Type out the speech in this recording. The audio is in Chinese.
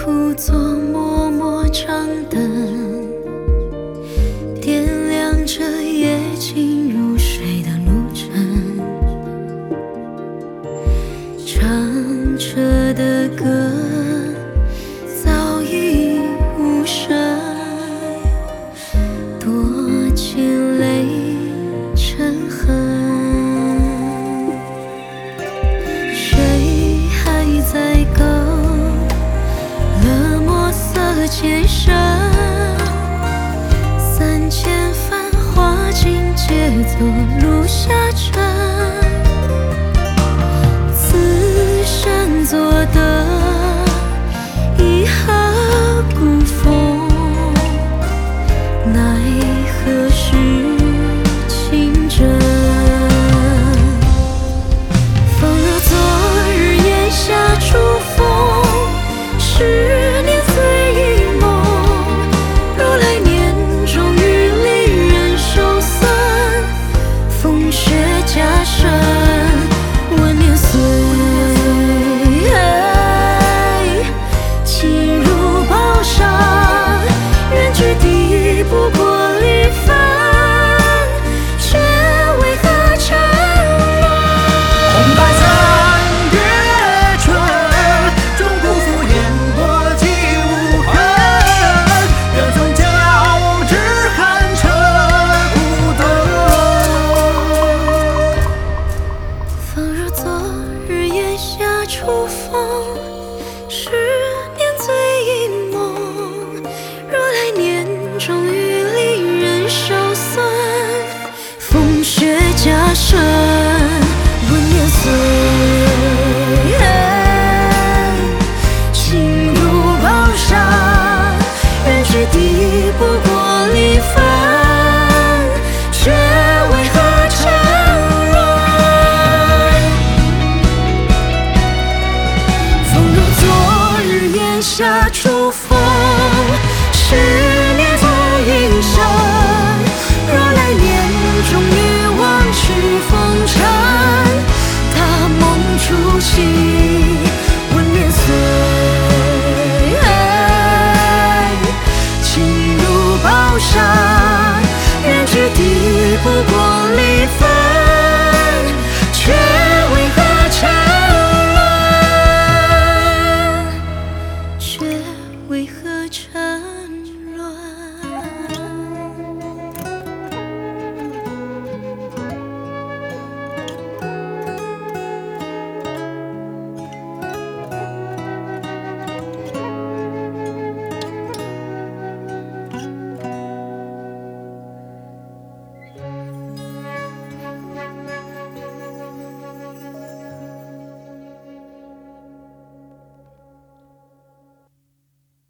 故作默默长灯，点亮着夜静入睡的路程。唱着的歌早已无声，多情泪成痕。谁还在勾勒墨色渐深？3000繁华尽皆走入下沉。此生做的一毫古风，奈何是情真。风如昨日檐下初风，10年醉一梦。如来年终与离人手酸，风雪加深，万年岁。情如宝山，远距敌不过离分，却为何沉沦？ 红白三月春，终不负烟波几无痕。缘分交织寒彻孤灯。 风如昨日檐下初风，10年醉一梦。如来年终与离人手酸，风雪加深。